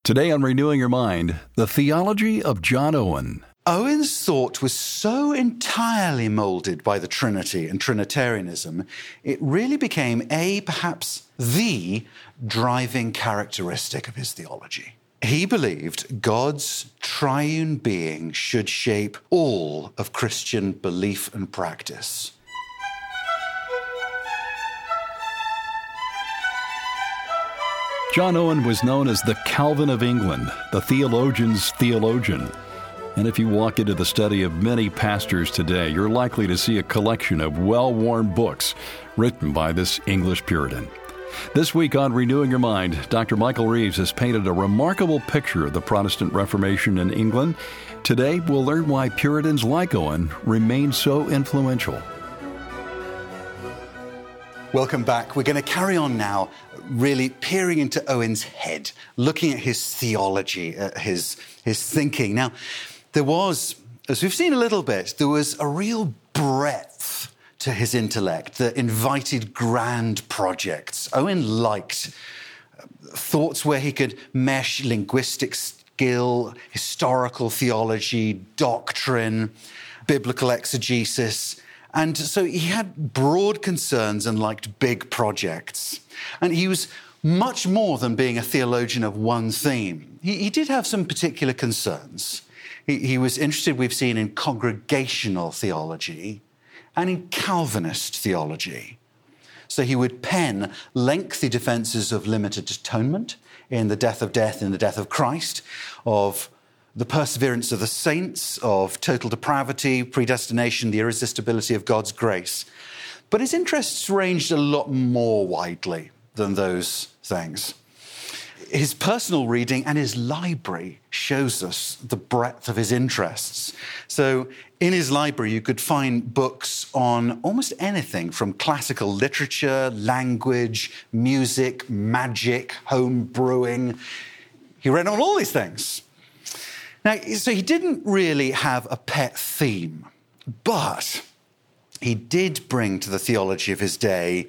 Today on Renewing Your Mind, the theology of John Owen. Owen's thought was so entirely molded by the Trinity and Trinitarianism, it really became perhaps the driving characteristic of his theology. He believed God's triune being should shape all of Christian belief and practice. John Owen was known as the Calvin of England, the theologian's theologian. And if you walk into the study of many pastors today, you're likely to see a collection of well-worn books written by this English Puritan. This week on Renewing Your Mind, Dr. Michael Reeves has painted a remarkable picture of the Protestant Reformation in England. Today, we'll learn why Puritans like Owen remain so influential. Welcome back. We're going to carry on now, really peering into Owen's head, looking at his theology, his thinking. Now, there was, as we've seen a little bit, there was a real breadth to his intellect that invited grand projects. Owen liked thoughts where he could mesh linguistic skill, historical theology, doctrine, biblical exegesis. And so he had broad concerns and liked big projects. And he was much more than being a theologian of one theme. He did have some particular concerns. He was interested, we've seen, in congregational theology and in Calvinist theology. So he would pen lengthy defenses of limited atonement in the death of death, in the death of Christ, of the perseverance of the saints, of total depravity, predestination, the irresistibility of God's grace. But his interests ranged a lot more widely than those things. His personal reading and his library shows us the breadth of his interests. So in his library, you could find books on almost anything from classical literature, language, music, magic, home brewing. He read on all these things. Now, so he didn't really have a pet theme, but he did bring to the theology of his day,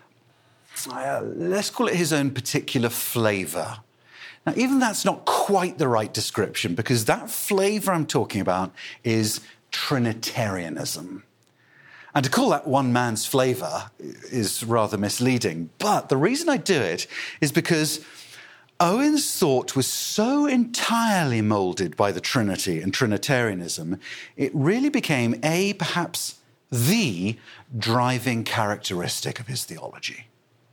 let's call it his own particular flavour. Now, even that's not quite the right description, because that flavour I'm talking about is Trinitarianism. And to call that one man's flavour is rather misleading. But the reason I do it is because Owen's thought was so entirely moulded by the Trinity and Trinitarianism, it really became perhaps the driving characteristic of his theology.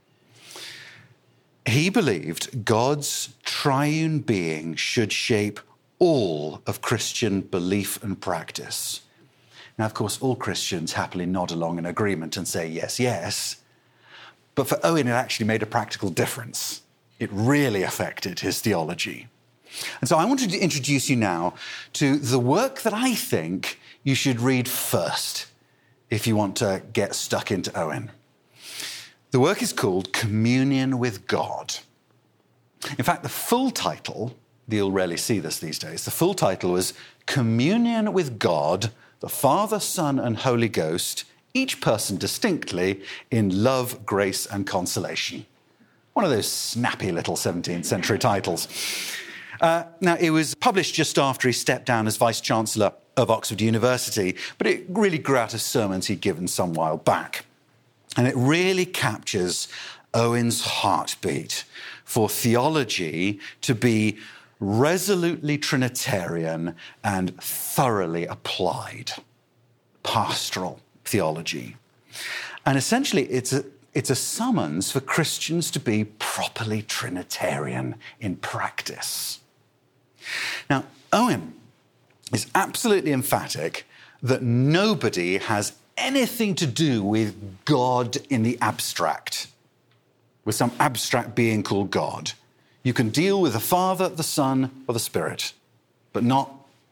He believed God's triune being should shape all of Christian belief and practice. Now, of course, all Christians happily nod along in agreement and say, yes, yes. But for Owen, it actually made a practical difference. It really affected his theology. And so I wanted to introduce you now to the work that I think you should read first if you want to get stuck into Owen. The work is called Communion with God. In fact, the full title, you'll rarely see this these days, the full title was Communion with God, the Father, Son, and Holy Ghost, each person distinctly in love, grace, and consolation. One of those snappy little 17th century titles. Now, it was published just after he stepped down as Vice-Chancellor of Oxford University, but it really grew out of sermons he'd given some while back. And it really captures Owen's heartbeat for theology to be resolutely Trinitarian and thoroughly applied. Pastoral theology. And essentially, it's a summons for Christians to be properly Trinitarian in practice. Now, Owen is absolutely emphatic that nobody has anything to do with God in the abstract, with some abstract being called God. You can deal with the Father, the Son, or the Spirit, but not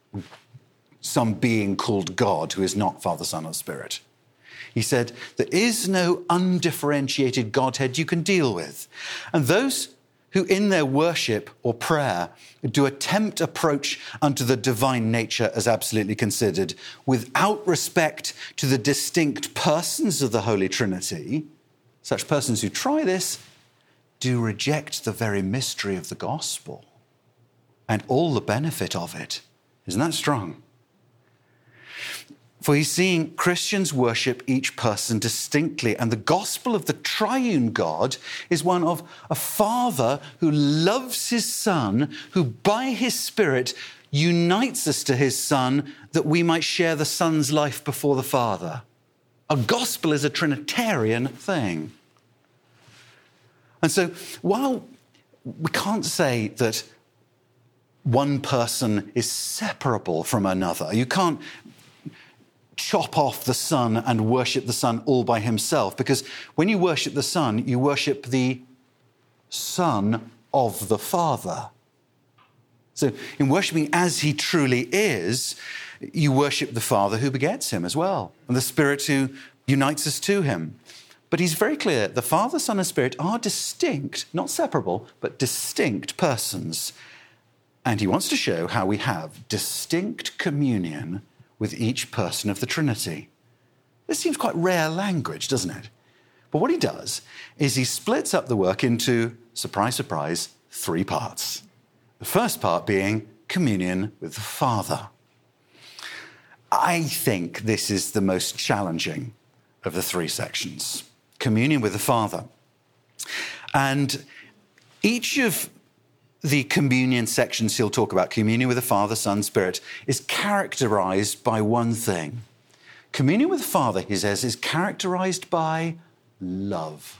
some being called God who is not Father, Son, or Spirit. He said, there is no undifferentiated Godhead you can deal with. And those who in their worship or prayer do attempt approach unto the divine nature as absolutely considered without respect to the distinct persons of the Holy Trinity, such persons who try this do reject the very mystery of the gospel. and all the benefit of it. Isn't that strong? For he's seeing Christians worship each person distinctly, and the gospel of the triune God is one of a Father who loves his Son, who by his Spirit unites us to his Son that we might share the Son's life before the Father. A gospel is a Trinitarian thing. And so while we can't say that one person is separable from another, you can't chop off the Son and worship the Son all by himself, because when you worship the Son, you worship the Son of the Father. So in worshiping as he truly is, you worship the Father who begets him as well, and the Spirit who unites us to him. But he's very clear, the Father, Son, and Spirit are distinct, not separable, but distinct persons. And he wants to show how we have distinct communion with each person of the Trinity. This seems quite rare language, doesn't it? But what he does is he splits up the work into, surprise, surprise, 3 parts. The first part being communion with the Father. I think this is the most challenging of the 3 sections. Communion with the Father. And each of the communion sections he'll talk about, communion with the Father, Son, Spirit, is characterized by one thing. Communion with the Father, he says, is characterized by love.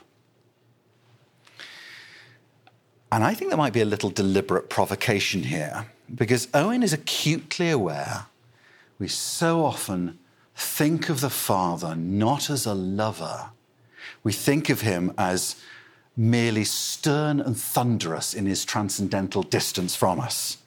And I think there might be a little deliberate provocation here, because Owen is acutely aware we so often think of the Father not as a lover. We think of him as merely stern and thunderous in his transcendental distance from us.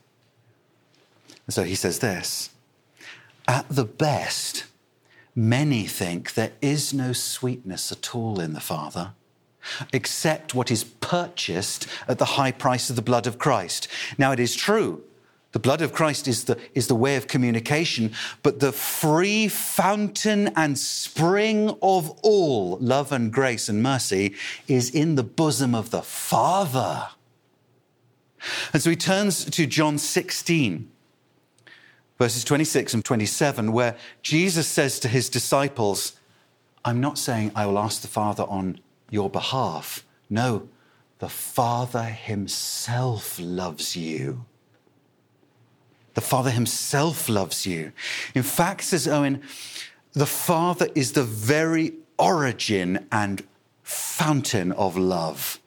And so he says this, at the best, many think there is no sweetness at all in the Father, except what is purchased at the high price of the blood of Christ. Now it is true, the blood of Christ is the way of communication, but the free fountain and spring of all love and grace and mercy is in the bosom of the Father. And so he turns to John 16, verses 26 and 27, where Jesus says to his disciples, I'm not saying I will ask the Father on your behalf. No, the Father himself loves you. The Father himself loves you. In fact, says Owen, the Father is the very origin and fountain of love.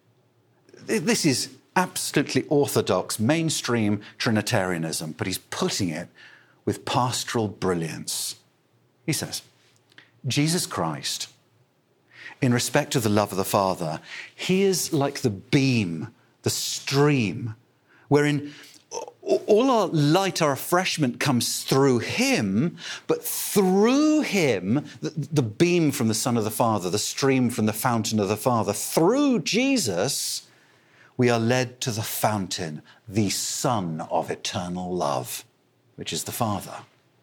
This is absolutely orthodox, mainstream Trinitarianism, but he's putting it with pastoral brilliance. He says, Jesus Christ, in respect to the love of the Father, he is like the beam, the stream, wherein all our light, our refreshment comes through him, but through him, the beam from the Son of the Father, the stream from the fountain of the Father, through Jesus, we are led to the fountain, the Son of eternal love, which is the Father.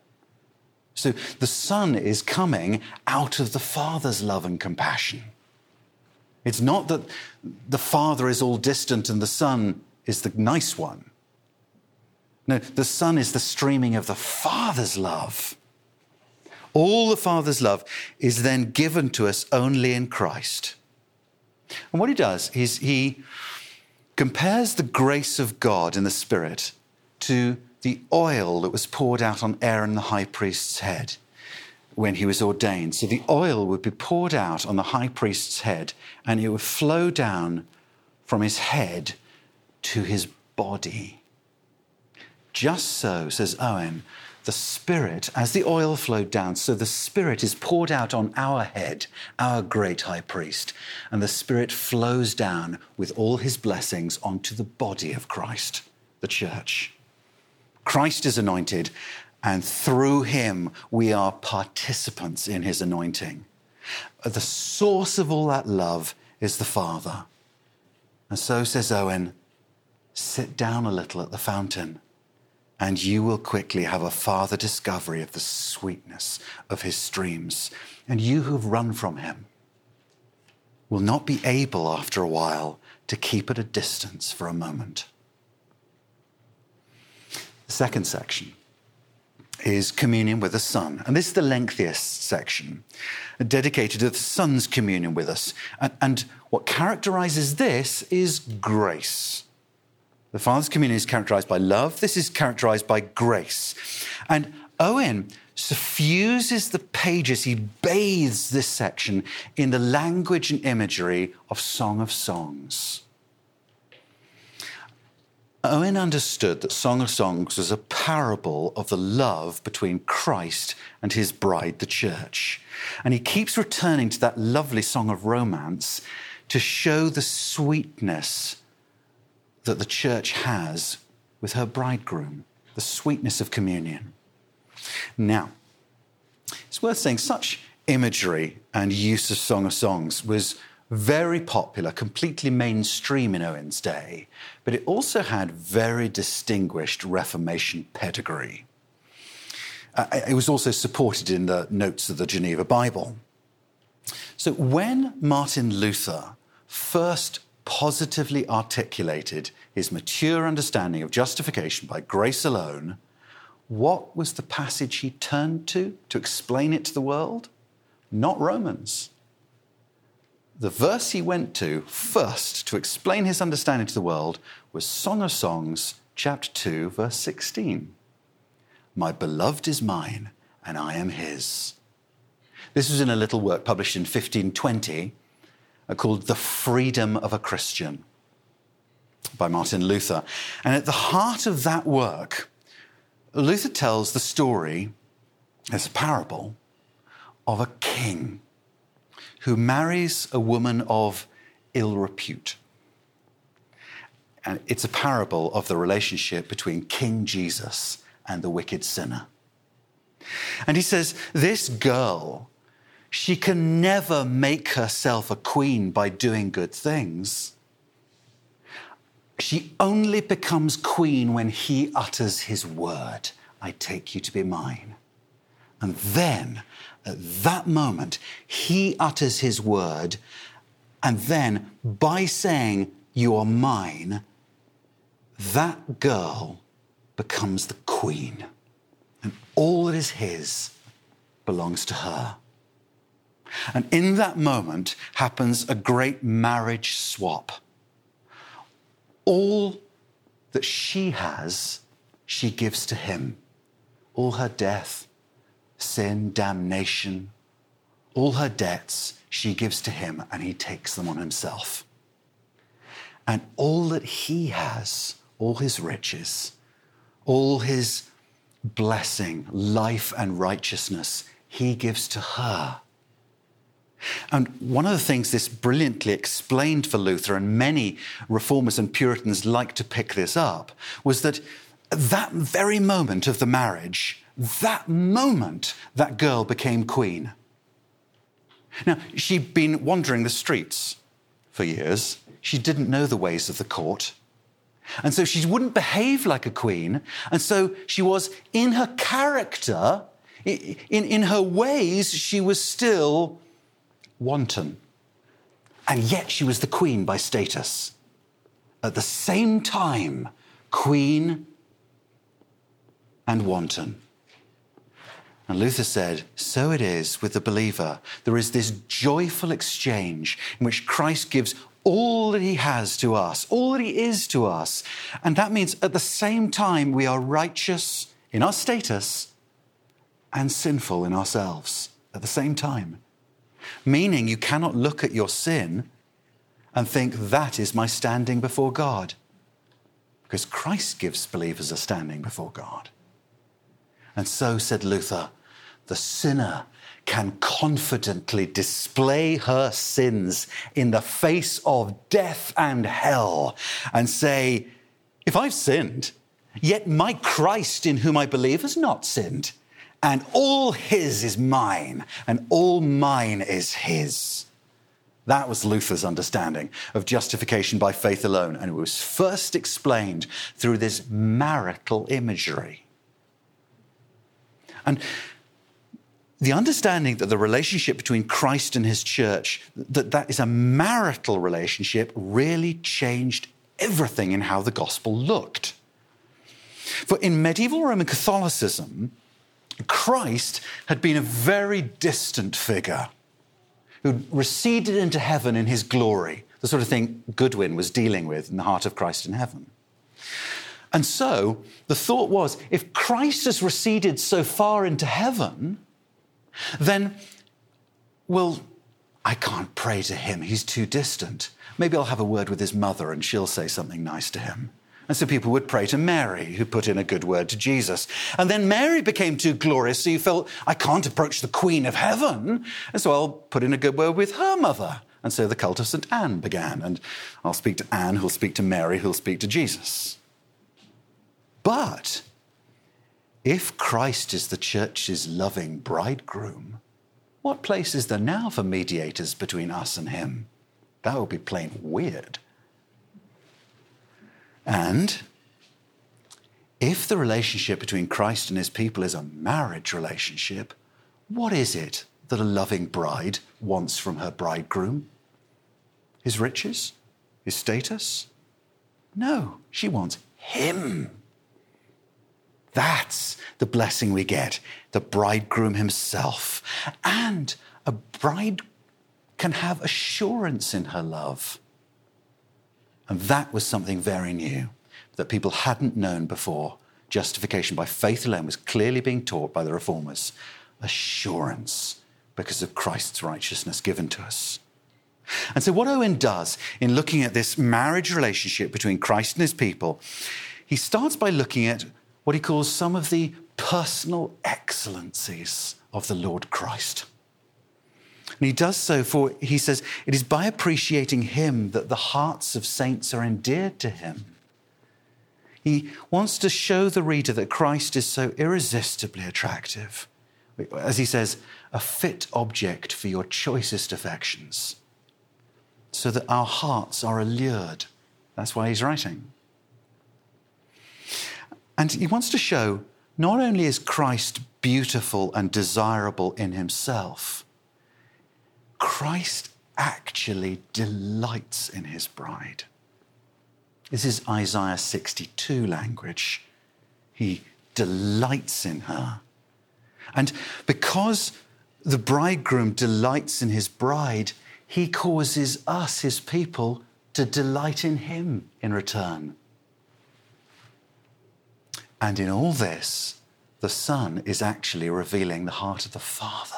So the Son is coming out of the Father's love and compassion. It's not that the Father is all distant and the Son is the nice one. No, the Son is the streaming of the Father's love. All the Father's love is then given to us only in Christ. And what he does is he compares the grace of God in the Spirit to the oil that was poured out on Aaron the high priest's head when he was ordained. So the oil would be poured out on the high priest's head, and it would flow down from his head to his body. Just so, says Owen, the Spirit, as the oil flowed down, so the Spirit is poured out on our head, our great high priest, and the Spirit flows down with all his blessings onto the body of Christ, the church. Christ is anointed, and through him we are participants in his anointing. The source of all that love is the Father. And so, says Owen, sit down a little at the fountain, and you will quickly have a farther discovery of the sweetness of his streams. And you who have run from him will not be able, after a while, to keep at a distance for a moment. second section is communion with the Son. And this is the lengthiest section, dedicated to the Son's communion with us. And what characterizes this is grace. The Father's communion is characterized by love. This is characterized by grace. And Owen suffuses the pages, he bathes this section in the language and imagery of Song of Songs. Owen understood that Song of Songs was a parable of the love between Christ and his bride, the church. And he keeps returning to that lovely song of romance to show the sweetness that the church has with her bridegroom, the sweetness of communion. Now, it's worth saying such imagery and use of Song of Songs was very popular, completely mainstream in Owen's day, but it also had very distinguished Reformation pedigree. It was also supported in the notes of the Geneva Bible. So when Martin Luther first positively articulated his mature understanding of justification by grace alone, what was the passage he turned to explain it to the world? Not Romans. The verse he went to first to explain his understanding to the world was Song of Songs, chapter 2, verse 16. My beloved is mine, and I am his. This was in a little work published in 1520 called The Freedom of a Christian by Martin Luther. And at the heart of that work, Luther tells the story, as a parable, of a king who marries a woman of ill repute. And it's a parable of the relationship between King Jesus and the wicked sinner. And he says, this girl, she can never make herself a queen by doing good things. She only becomes queen when he utters his word, I take you to be mine. And then, at that moment, he utters his word, and then, by saying, you are mine, that girl becomes the queen. And all that is his belongs to her. And in that moment happens a great marriage swap. All that she has, she gives to him. All her death, sin, damnation, all her debts, she gives to him, and he takes them on himself. And all that he has, all his riches, all his blessing, life and righteousness, he gives to her. And one of the things this brilliantly explained for Luther, and many reformers and Puritans like to pick this up, was that that very moment of the marriage, that moment, that girl became queen. Now, she'd been wandering the streets for years. She didn't know the ways of the court. And so she wouldn't behave like a queen. And so she was, in her character, in her ways, she was still wanton. And yet she was the queen by status. At the same time, queen and wanton. And Luther said, so it is with the believer. There is this joyful exchange in which Christ gives all that he has to us, all that he is to us. And that means at the same time we are righteous in our status and sinful in ourselves at the same time. Meaning you cannot look at your sin and think that is my standing before God. Because Christ gives believers a standing before God. And so, said Luther, the sinner can confidently display her sins in the face of death and hell and say, if I've sinned, yet my Christ in whom I believe has not sinned, and all his is mine, and all mine is his. That was Luther's understanding of justification by faith alone, and it was first explained through this marital imagery. And the understanding that the relationship between Christ and his church, that is a marital relationship, really changed everything in how the gospel looked. For in medieval Roman Catholicism, Christ had been a very distant figure who receded into heaven in his glory, the sort of thing Goodwin was dealing with in The Heart of Christ in Heaven. And so the thought was, if Christ has receded so far into heaven, then, well, I can't pray to him. He's too distant. Maybe I'll have a word with his mother and she'll say something nice to him. And so people would pray to Mary, who put in a good word to Jesus. And then Mary became too glorious, so you felt, I can't approach the Queen of Heaven, and so I'll put in a good word with her mother. And so the cult of St. Anne began, and I'll speak to Anne, who'll speak to Mary, who'll speak to Jesus. But if Christ is the church's loving bridegroom, what place is there now for mediators between us and him? That would be plain weird. And if the relationship between Christ and his people is a marriage relationship, what is it that a loving bride wants from her bridegroom? His riches? His status? No, she wants him. That's the blessing we get, the bridegroom himself. And a bride can have assurance in her love. And that was something very new that people hadn't known before. Justification by faith alone was clearly being taught by the reformers. Assurance because of Christ's righteousness given to us. And so what Owen does in looking at this marriage relationship between Christ and his people, he starts by looking at what he calls some of the personal excellencies of the Lord Christ. And he does so for, he says, it is by appreciating him that the hearts of saints are endeared to him. He wants to show the reader that Christ is so irresistibly attractive. As he says, a fit object for your choicest affections, so that our hearts are allured. That's why he's writing. And he wants to show not only is Christ beautiful and desirable in himself, Christ actually delights in his bride. This is Isaiah 62 language. He delights in her. And because the bridegroom delights in his bride, he causes us, his people, to delight in him in return. And in all this, the Son is actually revealing the heart of the Father.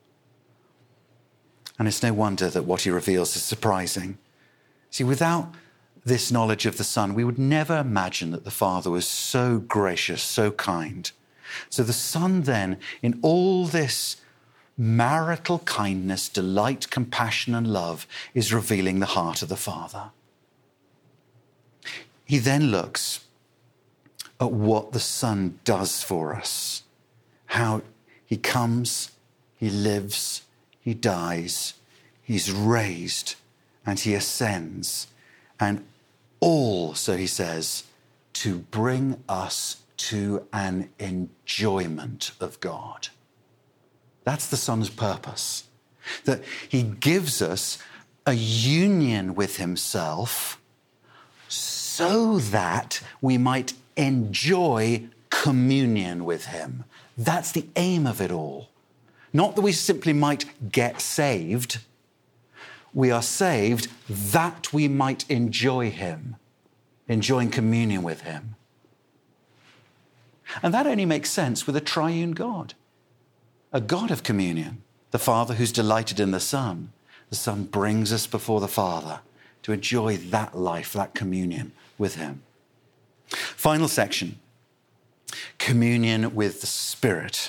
And it's no wonder that what he reveals is surprising. See, without this knowledge of the Son, we would never imagine that the Father was so gracious, so kind. So the Son then, in all this marital kindness, delight, compassion, and love, is revealing the heart of the Father. He then looks at what the Son does for us, how he comes, he lives, he dies, he's raised, and he ascends. And all, so he says, to bring us to an enjoyment of God. That's the Son's purpose, that he gives us a union with himself so that we might enjoy communion with him. That's the aim of it all. Not that we simply might get saved. We are saved that we might enjoy him, enjoying communion with him. And that only makes sense with a triune God, a God of communion, the Father who's delighted in the Son. The Son brings us before the Father to enjoy that life, that communion with him. Final section, communion with the Spirit.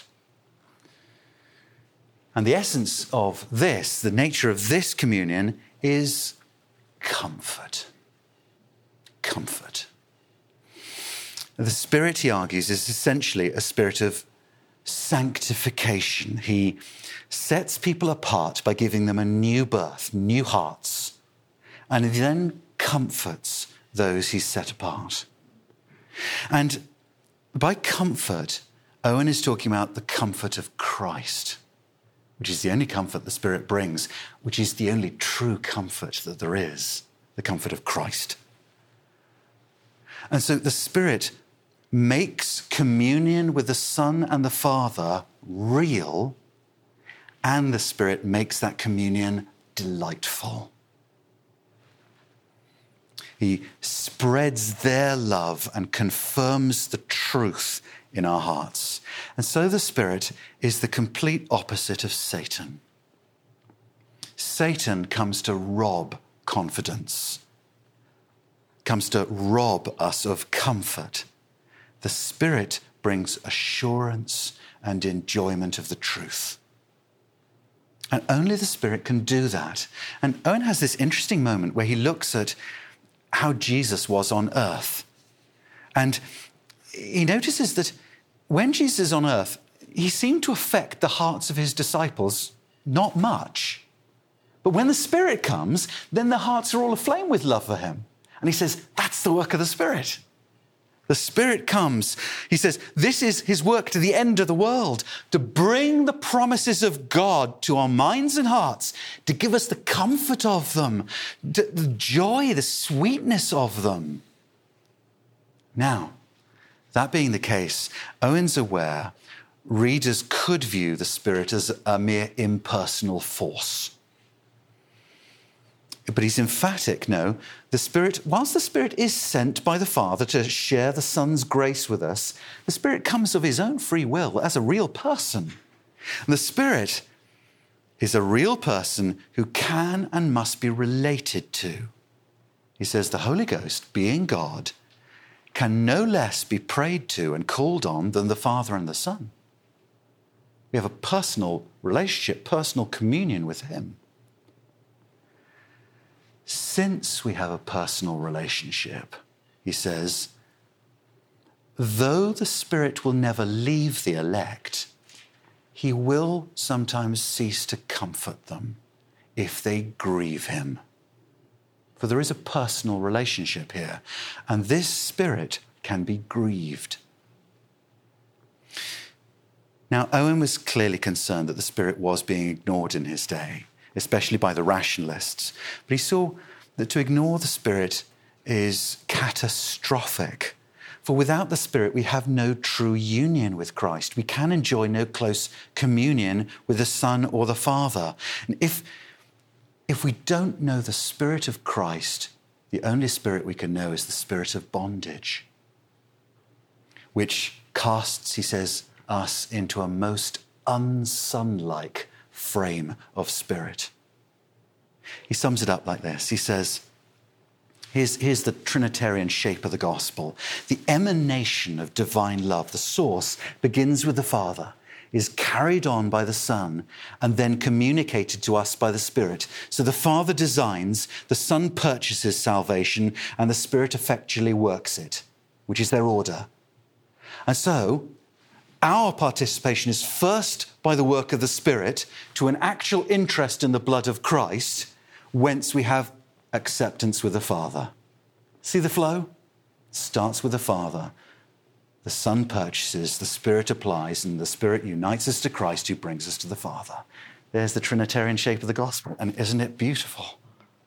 And the essence of this, the nature of this communion, is comfort. Comfort. The Spirit, he argues, is essentially a spirit of sanctification. He sets people apart by giving them a new birth, new hearts, and he then comforts those he's set apart. And by comfort, Owen is talking about the comfort of Christ, which is the only comfort the Spirit brings, which is the only true comfort that there is, the comfort of Christ. And so the Spirit makes communion with the Son and the Father real, and the Spirit makes that communion delightful. He spreads their love and confirms the truth in our hearts. And so the Spirit is the complete opposite of Satan. Satan comes to rob confidence, comes to rob us of comfort. The Spirit brings assurance and enjoyment of the truth. And only the Spirit can do that. And Owen has this interesting moment where he looks at how Jesus was on earth. And he notices that when Jesus is on earth, he seemed to affect the hearts of his disciples not much. But when the Spirit comes, then the hearts are all aflame with love for him. And he says, that's the work of the Spirit. The Spirit comes. He says, this is his work to the end of the world, to bring the promises of God to our minds and hearts, to give us the comfort of them, the joy, the sweetness of them. Now, that being the case, Owen's aware readers could view the Spirit as a mere impersonal force. But he's emphatic, no, the Spirit, whilst the Spirit is sent by the Father to share the Son's grace with us, the Spirit comes of his own free will as a real person. And the Spirit is a real person who can and must be related to. He says the Holy Ghost, being God, can no less be prayed to and called on than the Father and the Son. We have a personal relationship, personal communion with him. Since we have a personal relationship, he says, though the Spirit will never leave the elect, he will sometimes cease to comfort them if they grieve him. For there is a personal relationship here, and this Spirit can be grieved. Now, Owen was clearly concerned that the Spirit was being ignored in his day, especially by the rationalists. But he saw that to ignore the Spirit is catastrophic. For without the Spirit, we have no true union with Christ. We can enjoy no close communion with the Son or the Father. And if we don't know the Spirit of Christ, the only Spirit we can know is the spirit of bondage, which casts, he says, us into a most unson-like frame of spirit. He sums it up like this. He says, here's the Trinitarian shape of the gospel. The emanation of divine love, the source, begins with the Father, is carried on by the Son, and then communicated to us by the Spirit. So the Father designs, the Son purchases salvation, and the Spirit effectually works it, which is their order. And so our participation is first by the work of the Spirit to an actual interest in the blood of Christ, whence we have acceptance with the Father. See the flow? Starts with the Father. The Son purchases, the Spirit applies, and the Spirit unites us to Christ who brings us to the Father. There's the Trinitarian shape of the gospel. And isn't it beautiful?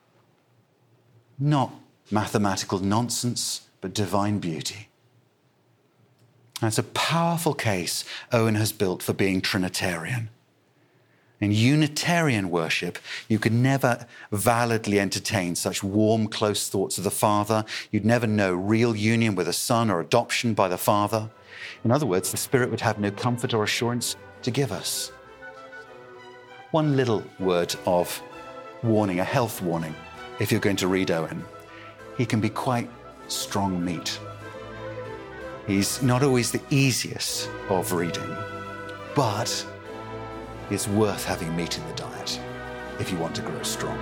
Not mathematical nonsense, but divine beauty. That's a powerful case Owen has built for being Trinitarian. In Unitarian worship, you could never validly entertain such warm, close thoughts of the Father. You'd never know real union with the Son or adoption by the Father. In other words, the Spirit would have no comfort or assurance to give us. One little word of warning, a health warning, if you're going to read Owen. He can be quite strong meat. He's not always the easiest of reading, but it's worth having meat in the diet if you want to grow strong.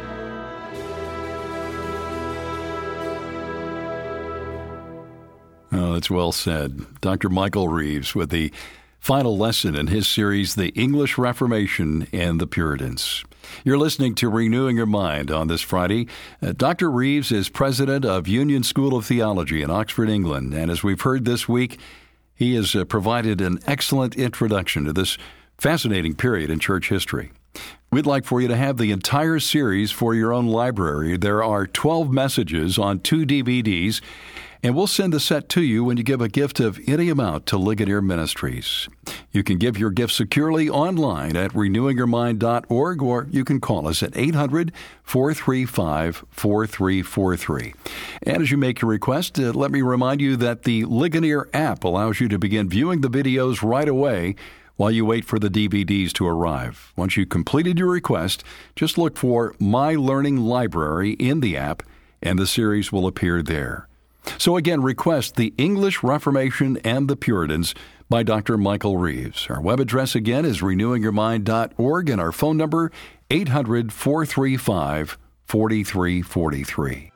Oh, that's well said. Dr. Michael Reeves with the final lesson in his series, The English Reformation and the Puritans. You're listening to Renewing Your Mind on this Friday. Dr. Reeves is president of Union School of Theology in Oxford, England. And as we've heard this week, he has provided an excellent introduction to this fascinating period in church history. We'd like for you to have the entire series for your own library. There are 12 messages on 2 DVDs, and we'll send the set to you when you give a gift of any amount to Ligonier Ministries. You can give your gift securely online at renewingyourmind.org, or you can call us at 800-435-4343. And as you make your request, let me remind you that the Ligonier app allows you to begin viewing the videos right away while you wait for the DVDs to arrive. Once you've completed your request, just look for My Learning Library in the app, and the series will appear there. So again, request The English Reformation and the Puritans by Dr. Michael Reeves. Our web address again is renewingyourmind.org, and our phone number 800-435-4343.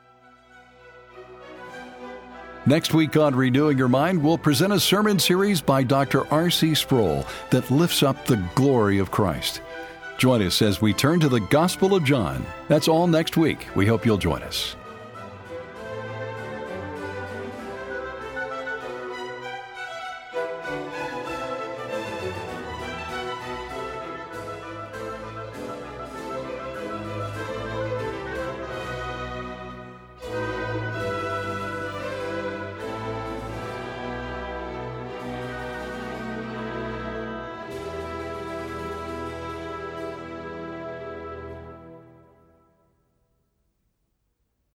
Next week on Renewing Your Mind, we'll present a sermon series by Dr. R.C. Sproul that lifts up the glory of Christ. Join us as we turn to the Gospel of John. That's all next week. We hope you'll join us.